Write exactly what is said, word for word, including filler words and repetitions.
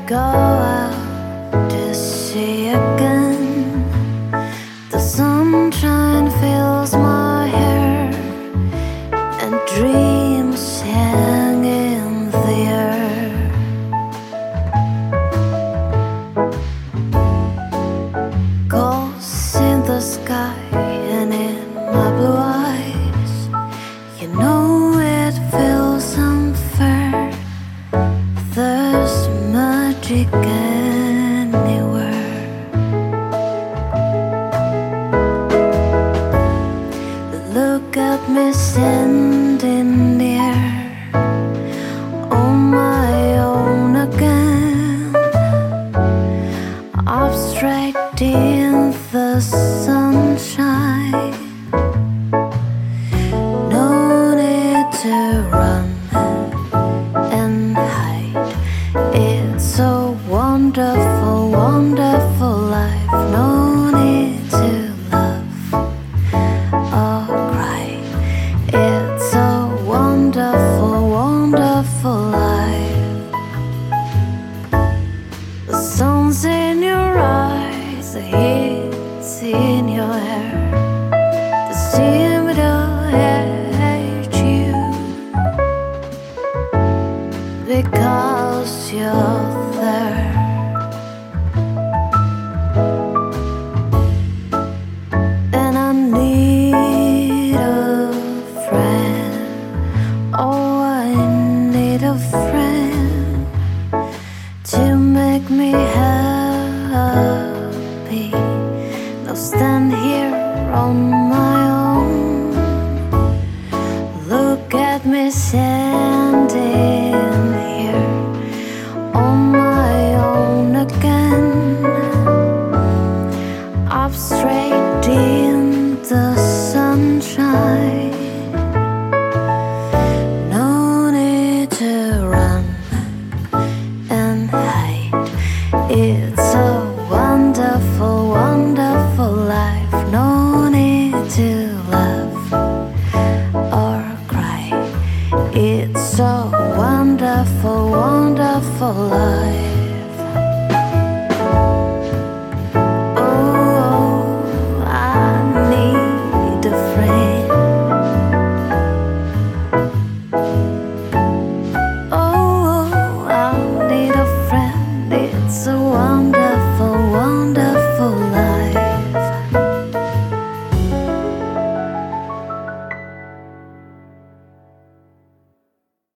go out to sea again. The sunshine fills my hair and dreams hang in the air. Ghosts in the sky and in my blue eyes. You know it feels unfair. There's magic anywhere. Look at me standing there on my own again, abstract in the sunshine. No need to run and hide. It's so wonderful, wonderful life. No need to love or cry. It's a wonderful, wonderful life. The sun's in your eyes, the heat's in your hair. The steam will hate you because you're there. And I need a friend. Oh, I need a friend to make me happy. Now stand here on my own. Look at me standing here on my own again, up straight in the sunshine.